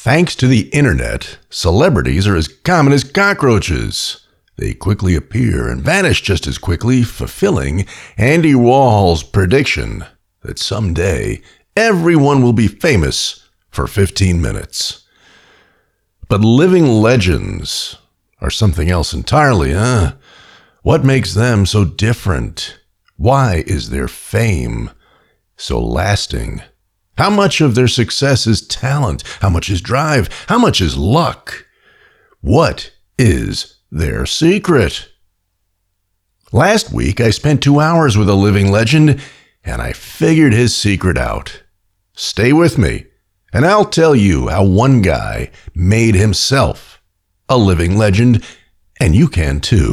Thanks to the internet, celebrities are as common as cockroaches. They quickly appear and vanish just as quickly, fulfilling Andy Warhol's prediction that someday everyone will be famous for 15 minutes. But living legends are something else entirely, huh? What makes them so different? Why is their fame so lasting? How much of their success is talent? How much is drive? How much is luck? What is their secret? Last week, I spent 2 hours with a living legend, and I figured his secret out. Stay with me, and I'll tell you how one guy made himself a living legend, and you can too.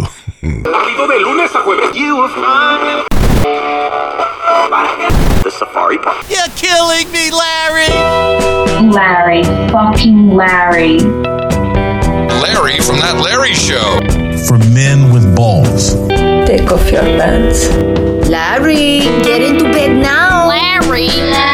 The Safari Park. You're killing me, Larry! Larry. Fucking Larry. Larry from That Larry Show. For men with balls. Take off your pants. Larry, get into bed now. Larry.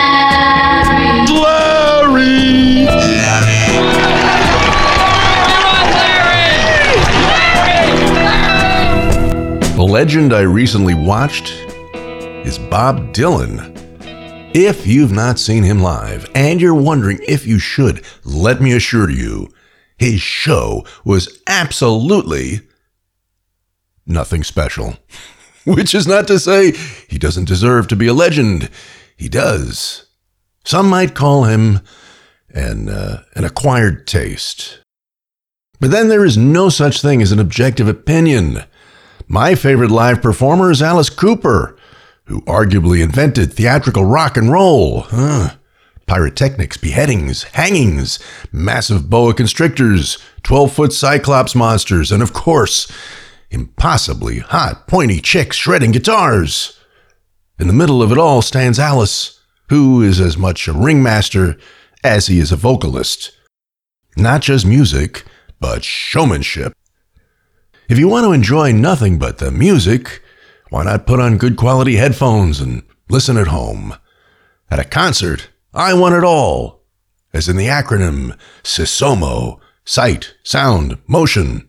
The legend I recently watched is Bob Dylan. If you've not seen him live and you're wondering if you should, let me assure you, his show was absolutely nothing special. Which is not to say he doesn't deserve to be a legend. He does. Some might call him an acquired taste. But then there is no such thing as an objective opinion. My favorite live performer is Alice Cooper, who arguably invented theatrical rock and roll. Pyrotechnics, beheadings, hangings, massive boa constrictors, 12-foot cyclops monsters, and of course, impossibly hot, pointy chicks shredding guitars. In the middle of it all stands Alice, who is as much a ringmaster as he is a vocalist. Not just music, but showmanship. If you want to enjoy nothing but the music, why not put on good quality headphones and listen at home? At a concert, I want it all, as in the acronym SISOMO, sight, sound, motion.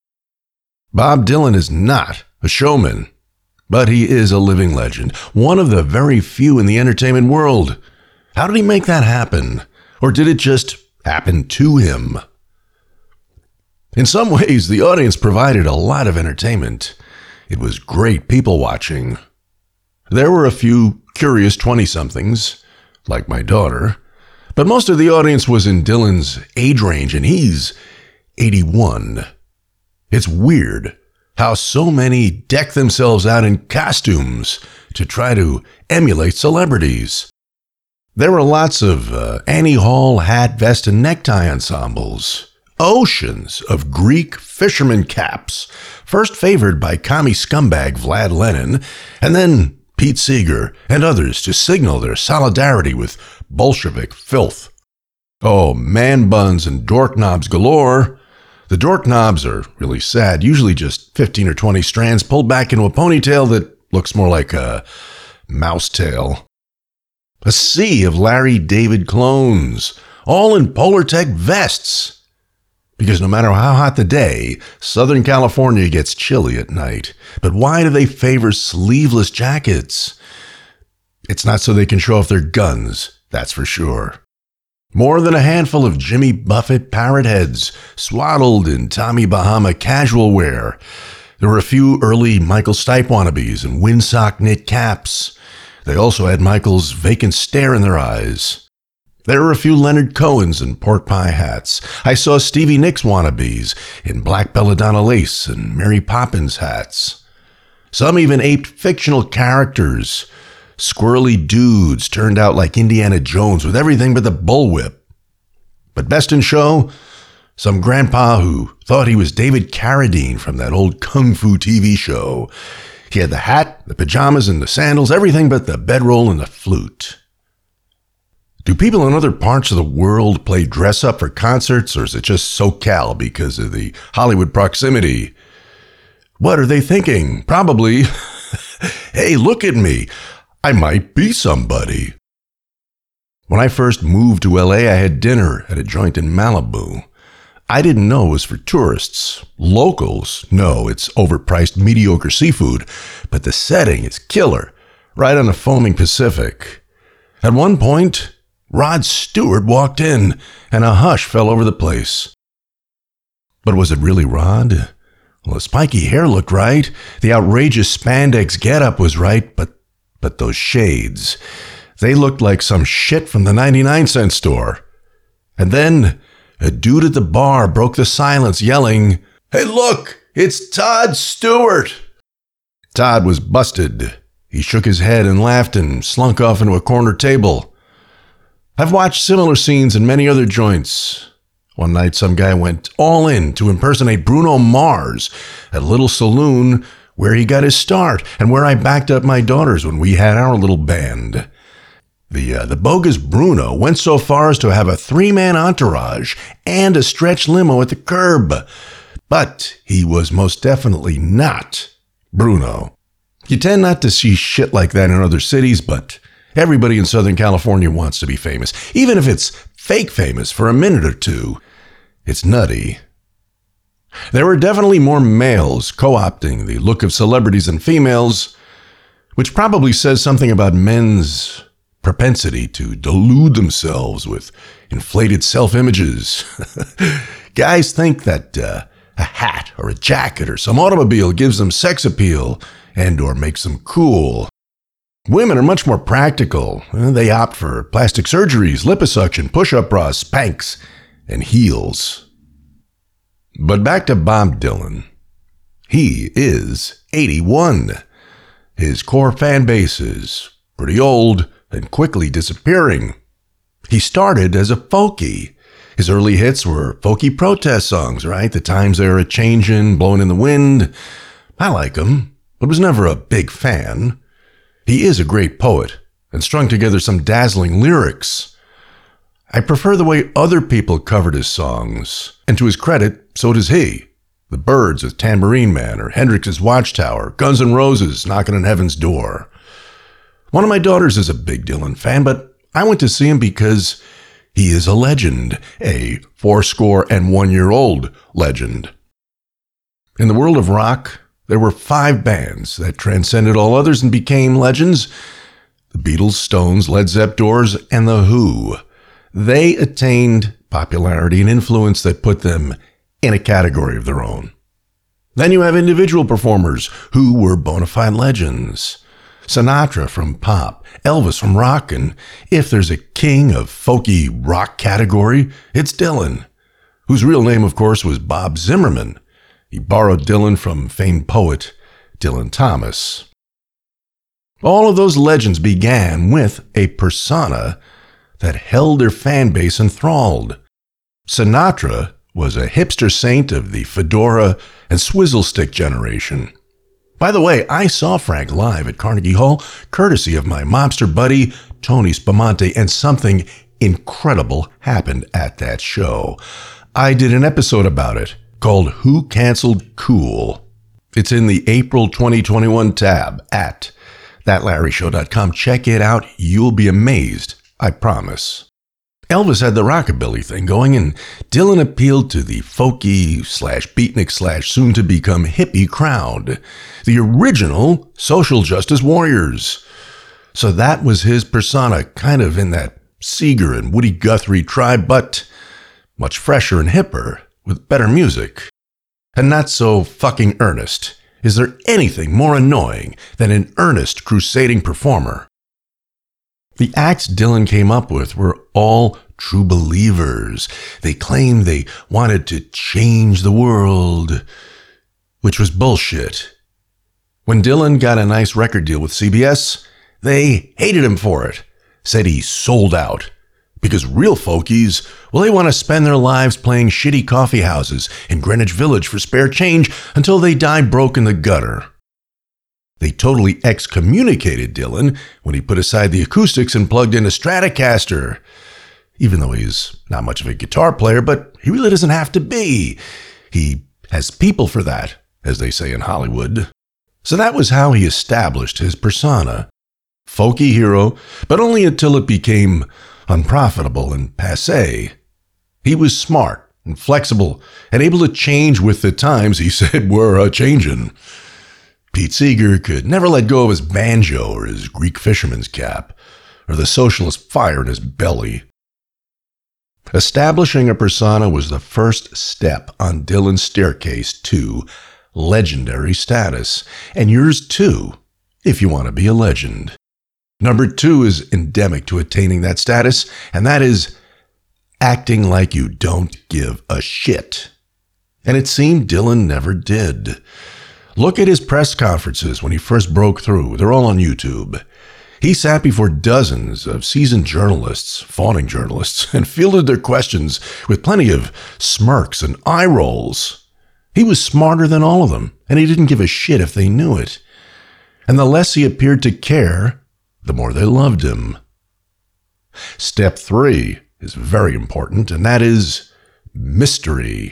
Bob Dylan is not a showman, but he is a living legend, one of the very few in the entertainment world. How did he make that happen? Or did it just happen to him? In some ways, the audience provided a lot of entertainment. It was great people watching. There were a few curious 20-somethings, like my daughter, but most of the audience was in Dylan's age range, and he's 81. It's weird how so many deck themselves out in costumes to try to emulate celebrities. There were lots of Annie Hall hat, vest, and necktie ensembles. Oceans of Greek fisherman caps, first favored by commie scumbag Vlad Lenin, and then Pete Seeger and others to signal their solidarity with Bolshevik filth. Oh, man buns and dork knobs galore. The dork knobs are really sad, usually just 15 or 20 strands pulled back into a ponytail that looks more like a mouse tail. A sea of Larry David clones, all in Polartec vests. Because no matter how hot the day, Southern California gets chilly at night. But why do they favor sleeveless jackets? It's not so they can show off their guns, that's for sure. More than a handful of Jimmy Buffett parrot heads, swaddled in Tommy Bahama casual wear. There were a few early Michael Stipe wannabes and windsock knit caps. They also had Michael's vacant stare in their eyes. There were a few Leonard Cohens and pork pie hats. I saw Stevie Nicks wannabes in black belladonna lace and Mary Poppins hats. Some even aped fictional characters. Squirrely dudes turned out like Indiana Jones with everything but the bullwhip. But best in show, some grandpa who thought he was David Carradine from that old Kung Fu TV show. He had the hat, the pajamas, and the sandals, everything but the bedroll and the flute. Do people in other parts of the world play dress-up for concerts, or is it just SoCal because of the Hollywood proximity? What are they thinking? Probably, hey, look at me. I might be somebody. When I first moved to LA, I had dinner at a joint in Malibu. I didn't know it was for tourists. Locals know it's overpriced, mediocre seafood, but the setting is killer, right on the foaming Pacific. At one point, Rod Stewart walked in, and a hush fell over the place. But was it really Rod? Well, the spiky hair looked right, the outrageous spandex getup was right, but those shades, they looked like some shit from the 99-cent store. And then a dude at the bar broke the silence, yelling, "Hey, look, it's Todd Stewart!" Todd was busted. He shook his head and laughed and slunk off into a corner table. I've watched similar scenes in many other joints. One night, some guy went all in to impersonate Bruno Mars at a little saloon where he got his start and where I backed up my daughters when we had our little band. The bogus Bruno went so far as to have a 3-man entourage and a stretch limo at the curb. But he was most definitely not Bruno. You tend not to see shit like that in other cities, but everybody in Southern California wants to be famous. Even if it's fake famous for a minute or two, it's nutty. There were definitely more males co-opting the look of celebrities than females, which probably says something about men's propensity to delude themselves with inflated self-images. Guys think that a hat or a jacket or some automobile gives them sex appeal and or makes them cool. Women are much more practical. They opt for plastic surgeries, liposuction, push-up bras, Spanx, and heels. But back to Bob Dylan. He is 81. His core fan base is pretty old and quickly disappearing. He started as a folkie. His early hits were folky protest songs, right? The Times They Are A-Changin', Blowin' in the Wind. I like him, but was never a big fan. He is a great poet and strung together some dazzling lyrics. I prefer the way other people covered his songs, and to his credit, so does he. The Byrds with Tambourine Man, or Hendrix's Watchtower, Guns N' Roses, Knockin' on Heaven's Door. One of my daughters is a big Dylan fan, but I went to see him because he is a legend, a 81-year-old legend. In the world of rock, there were 5 bands that transcended all others and became legends: the Beatles, Stones, Led Zepp, Doors, and The Who. They attained popularity and influence that put them in a category of their own. Then you have individual performers who were bona fide legends. Sinatra from pop, Elvis from rock, and if there's a king of folky rock category, it's Dylan, whose real name, of course, was Bob Zimmerman. He borrowed Dylan from famed poet Dylan Thomas. All of those legends began with a persona that held their fan base enthralled. Sinatra was a hipster saint of the fedora and swizzle stick generation. By the way, I saw Frank live at Carnegie Hall, courtesy of my mobster buddy, Tony Spamonte, and something incredible happened at that show. I did an episode about it called Who Canceled Cool. It's in the April 2021 tab at thatlarryshow.com. Check it out. You'll be amazed, I promise. Elvis had the rockabilly thing going, and Dylan appealed to the folky/beatnik/ soon-to-become hippie crowd, the original social justice warriors. So that was his persona, kind of in that Seeger and Woody Guthrie tribe, but much fresher and hipper, with better music. And not so fucking earnest. Is there anything more annoying than an earnest crusading performer? The acts Dylan came up with were all true believers. They claimed they wanted to change the world, which was bullshit. When Dylan got a nice record deal with CBS, they hated him for it, said he sold out. Because real folkies, well, they want to spend their lives playing shitty coffee houses in Greenwich Village for spare change until they die broke in the gutter. They totally excommunicated Dylan when he put aside the acoustics and plugged in a Stratocaster. Even though he's not much of a guitar player, but he really doesn't have to be. He has people for that, as they say in Hollywood. So that was how he established his persona. Folky hero, but only until it became unprofitable and passé. He was smart and flexible and able to change with the times he said were a-changin'. Pete Seeger could never let go of his banjo or his Greek fisherman's cap or the socialist fire in his belly. Establishing a persona was the first step on Dylan's staircase to legendary status, and yours too, if you want to be a legend. Number 2 is endemic to attaining that status, and that is acting like you don't give a shit. And it seemed Dylan never did. Look at his press conferences when he first broke through. They're all on YouTube. He sat before dozens of seasoned journalists, fawning journalists, and fielded their questions with plenty of smirks and eye rolls. He was smarter than all of them, and he didn't give a shit if they knew it. And the less he appeared to care, the more they loved him. Step 3 is very important, and that is mystery.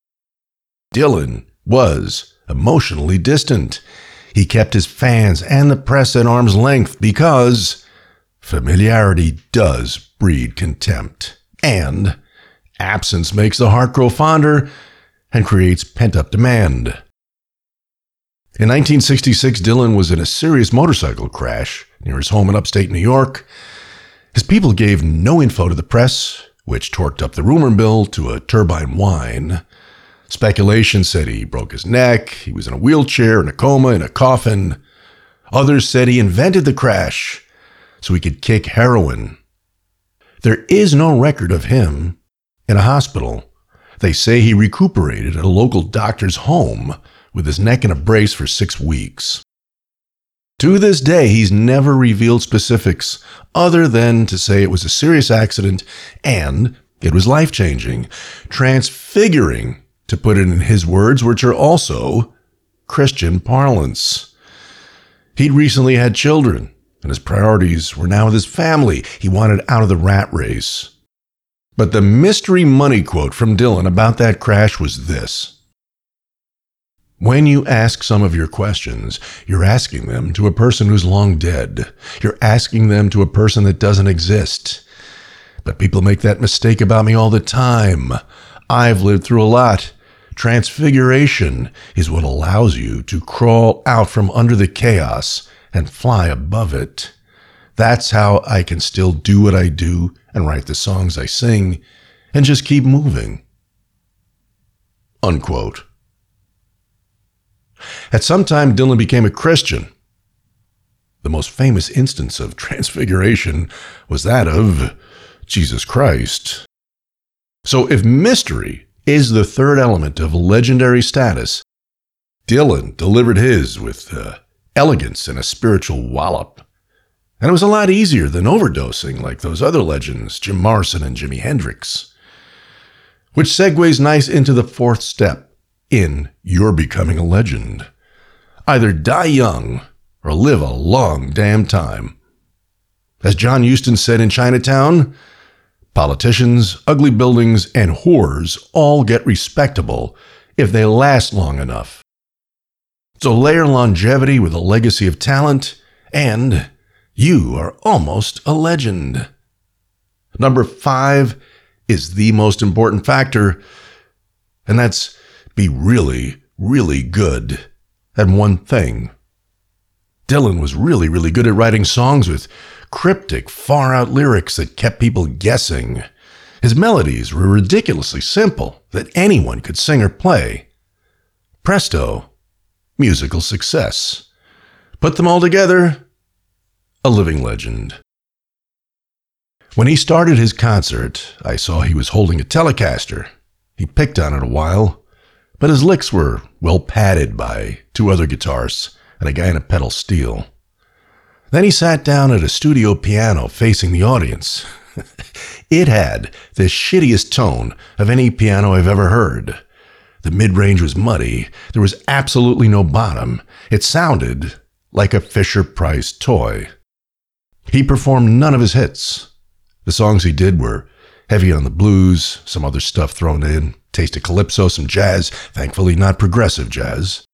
Dylan was emotionally distant. He kept his fans and the press at arm's length because familiarity does breed contempt, and absence makes the heart grow fonder and creates pent-up demand. In 1966, Dylan was in a serious motorcycle crash near his home in upstate New York. His people gave no info to the press, which torqued up the rumor mill to a turbine whine. Speculation said he broke his neck, he was in a wheelchair, in a coma, in a coffin. Others said he invented the crash so he could kick heroin. There is no record of him in a hospital. They say he recuperated at a local doctor's home with his neck in a brace for 6 weeks. To this day, he's never revealed specifics other than to say it was a serious accident and it was life-changing, transfiguring, to put it in his words, which are also Christian parlance. He'd recently had children, and his priorities were now with his family. He wanted out of the rat race. But the mystery money quote from Dylan about that crash was this: when you ask some of your questions, you're asking them to a person who's long dead. You're asking them to a person that doesn't exist. But people make that mistake about me all the time. I've lived through a lot. Transfiguration is what allows you to crawl out from under the chaos and fly above it. That's how I can still do what I do and write the songs I sing and just keep moving. Unquote. At some time, Dylan became a Christian. The most famous instance of transfiguration was that of Jesus Christ. So if mystery is the third element of legendary status, Dylan delivered his with elegance and a spiritual wallop. And it was a lot easier than overdosing like those other legends, Jim Morrison and Jimi Hendrix. Which segues nice into the fourth step in your becoming a legend. Either die young or live a long damn time. As John Huston said in Chinatown, politicians, ugly buildings, and whores all get respectable if they last long enough. So layer longevity with a legacy of talent, and you are almost a legend. Number 5 is the most important factor, and that's be really, really good at one thing. Dylan was really, really good at writing songs with cryptic, far-out lyrics that kept people guessing. His melodies were ridiculously simple that anyone could sing or play. Presto, musical success. Put them all together, a living legend. When he started his concert, I saw he was holding a Telecaster. He picked on it a while, but his licks were well padded by 2 other guitars and a guy in a pedal steel. Then he sat down at a studio piano facing the audience. It had the shittiest tone of any piano I've ever heard. The mid-range was muddy. There was absolutely no bottom. It sounded like a Fisher-Price toy. He performed none of his hits. The songs he did were heavy on the blues, some other stuff thrown in, taste of calypso, some jazz, thankfully not progressive jazz.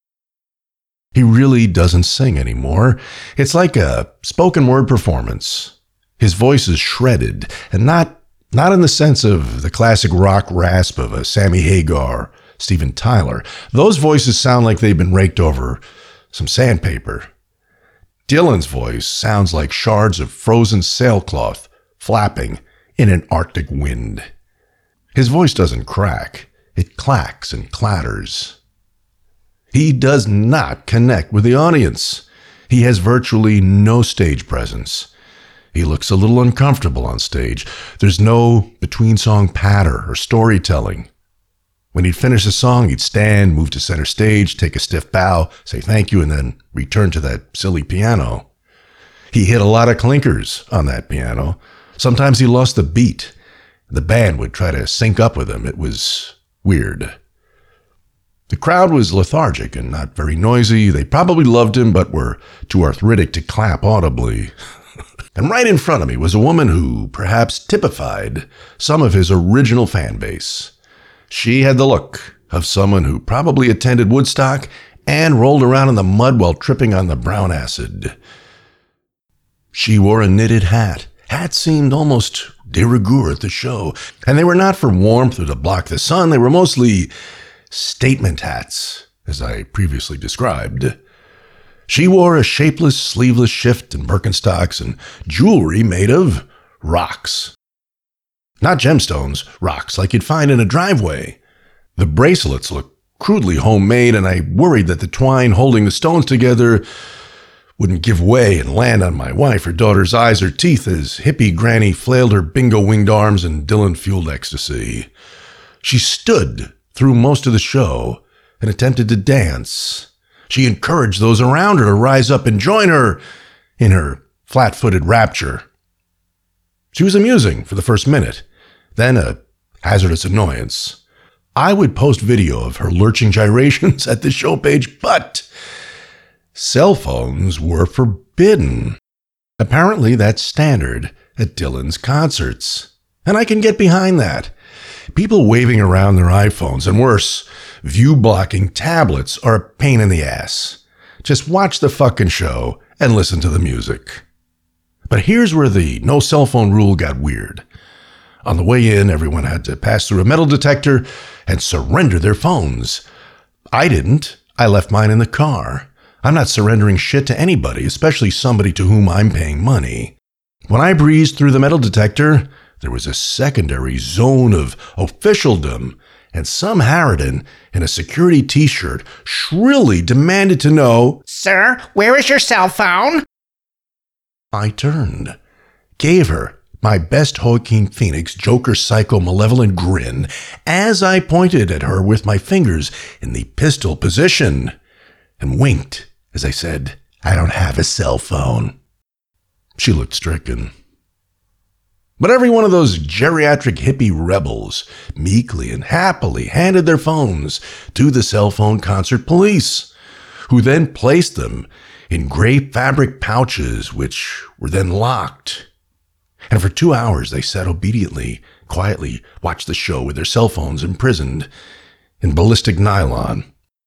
He really doesn't sing anymore. It's like a spoken word performance. His voice is shredded, and not in the sense of the classic rock rasp of a Sammy Hagar, Steven Tyler. Those voices sound like they've been raked over some sandpaper. Dylan's voice sounds like shards of frozen sailcloth flapping in an Arctic wind. His voice doesn't crack. It clacks and clatters. He does not connect with the audience. He has virtually no stage presence. He looks a little uncomfortable on stage. There's no between-song patter or storytelling. When he'd finish a song, he'd stand, move to center stage, take a stiff bow, say thank you, and then return to that silly piano. He hit a lot of clinkers on that piano. Sometimes he lost the beat. The band would try to sync up with him. It was weird. The crowd was lethargic and not very noisy. They probably loved him, but were too arthritic to clap audibly. And right in front of me was a woman who perhaps typified some of his original fan base. She had the look of someone who probably attended Woodstock and rolled around in the mud while tripping on the brown acid. She wore a knitted hat. Hats seemed almost de rigueur at the show, and they were not for warmth or to block the sun. They were mostly statement hats, as I previously described. She wore a shapeless, sleeveless shift and Birkenstocks and jewelry made of rocks. Not gemstones, rocks like you'd find in a driveway. The bracelets looked crudely homemade, and I worried that the twine holding the stones together wouldn't give way and land on my wife or daughter's eyes or teeth as hippie granny flailed her bingo-winged arms in Dylan-fueled ecstasy. She stood through most of the show and attempted to dance. She encouraged those around her to rise up and join her in her flat-footed rapture. She was amusing for the first minute, then a hazardous annoyance. I would post video of her lurching gyrations at the show page, but cell phones were forbidden. Apparently, that's standard at Dylan's concerts, and I can get behind that. People waving around their iPhones, and worse, view-blocking tablets are a pain in the ass. Just watch the fucking show and listen to the music. But here's where the no cell phone rule got weird. On the way in, everyone had to pass through a metal detector and surrender their phones. I didn't. I left mine in the car. I'm not surrendering shit to anybody, especially somebody to whom I'm paying money. When I breezed through the metal detector, there was a secondary zone of officialdom, and some harridan in a security t-shirt shrilly demanded to know, Sir, where is your cell phone? I turned, gave her my best Joaquin Phoenix Joker psycho malevolent grin as I pointed at her with my fingers in the pistol position, and winked as I said, I don't have a cell phone. She looked stricken. But every one of those geriatric hippie rebels meekly and happily handed their phones to the cell phone concert police, who then placed them in gray fabric pouches, which were then locked. And for 2 hours they sat obediently, quietly, watched the show with their cell phones imprisoned in ballistic nylon.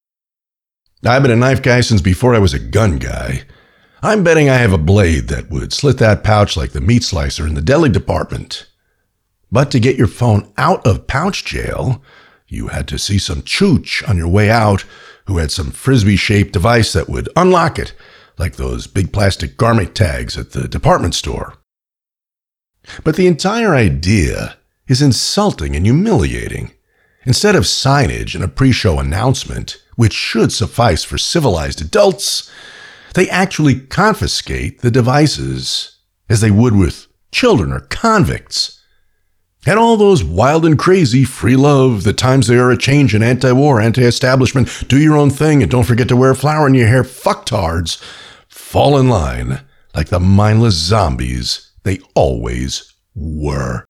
I've been a knife guy since before I was a gun guy. I'm betting I have a blade that would slit that pouch like the meat slicer in the deli department. But to get your phone out of pouch jail, you had to see some chooch on your way out who had some frisbee-shaped device that would unlock it, like those big plastic garment tags at the department store. But the entire idea is insulting and humiliating. Instead of signage and a pre-show announcement, which should suffice for civilized adults, they actually confiscate the devices as they would with children or convicts. And all those wild and crazy free love, the times they are a change in anti-war, anti-establishment, do your own thing and don't forget to wear a flower in your hair fucktards fall in line like the mindless zombies they always were.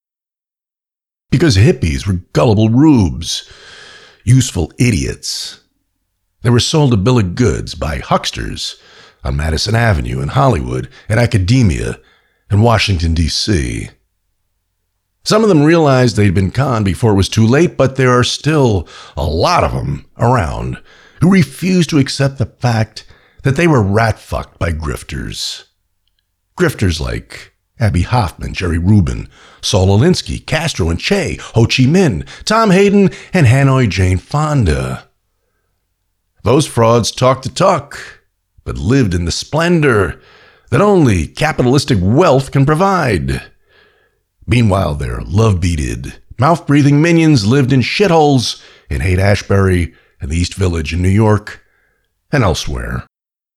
Because hippies were gullible rubes, useful idiots. They were sold a bill of goods by hucksters on Madison Avenue in Hollywood and academia in Washington, D.C. Some of them realized they'd been conned before it was too late, but there are still a lot of them around who refuse to accept the fact that they were rat-fucked by grifters. Grifters like Abby Hoffman, Jerry Rubin, Saul Alinsky, Castro and Che, Ho Chi Minh, Tom Hayden, and Hanoi Jane Fonda. Those frauds talked the talk, but lived in the splendor that only capitalistic wealth can provide. Meanwhile, their love-beated, mouth-breathing minions lived in shitholes in Haight-Ashbury and the East Village in New York and elsewhere.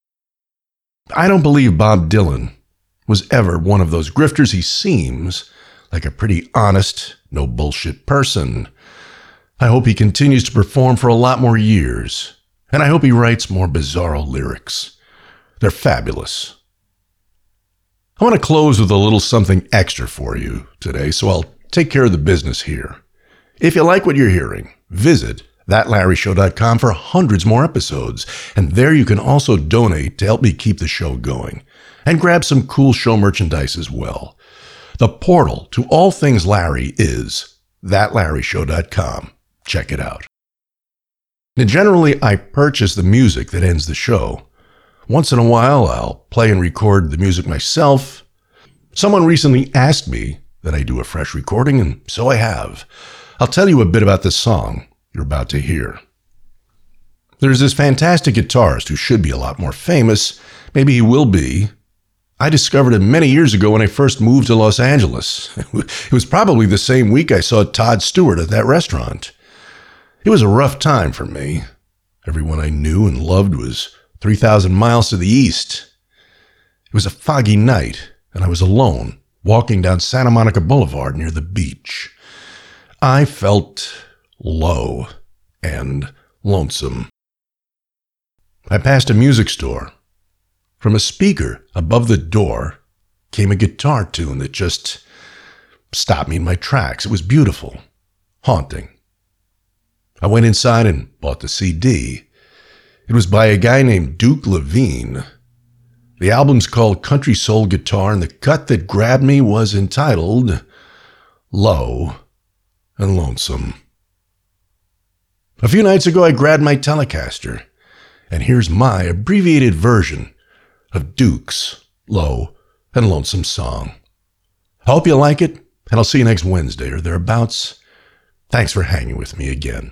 I don't believe Bob Dylan was ever one of those grifters. He seems like a pretty honest, no bullshit person. I hope he continues to perform for a lot more years, and I hope he writes more bizarro lyrics. They're fabulous. I want to close with a little something extra for you today, so I'll take care of the business here. If you like what you're hearing, visit ThatLarryShow.com for hundreds more episodes, and there you can also donate to help me keep the show going, and grab some cool show merchandise as well. The portal to all things Larry is ThatLarryShow.com. Check it out. Now, generally, I purchase the music that ends the show. Once in a while, I'll play and record the music myself. Someone recently asked me that I do a fresh recording, and so I have. I'll tell you a bit about this song you're about to hear. There's this fantastic guitarist who should be a lot more famous. Maybe he will be. I discovered him many years ago when I first moved to Los Angeles. It was probably the same week I saw Todd Stewart at that restaurant. It was a rough time for me. Everyone I knew and loved was 3,000 miles to the east. It was a foggy night, and I was alone, walking down Santa Monica Boulevard near the beach. I felt low and lonesome. I passed a music store. From a speaker above the door came a guitar tune that just stopped me in my tracks. It was beautiful, haunting. I went inside and bought the CD. It was by a guy named Duke Levine. The album's called Country Soul Guitar, and the cut that grabbed me was entitled Low and Lonesome. A few nights ago, I grabbed my Telecaster, and here's my abbreviated version of Duke's Low and Lonesome song. I hope you like it, and I'll see you next Wednesday or thereabouts. Thanks for hanging with me again.